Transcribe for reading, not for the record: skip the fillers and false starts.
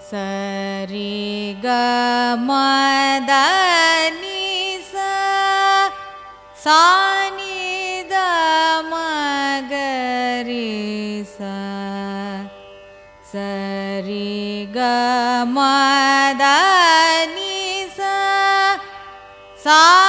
ಸರಿ ಗ ಮದ ನಿ ಸ ಸಾ ನಿ ದ ಮ ಗ ರಿ ಸ ಸರಿ ಗ ಮದ ನಿ ಸ ಸಾ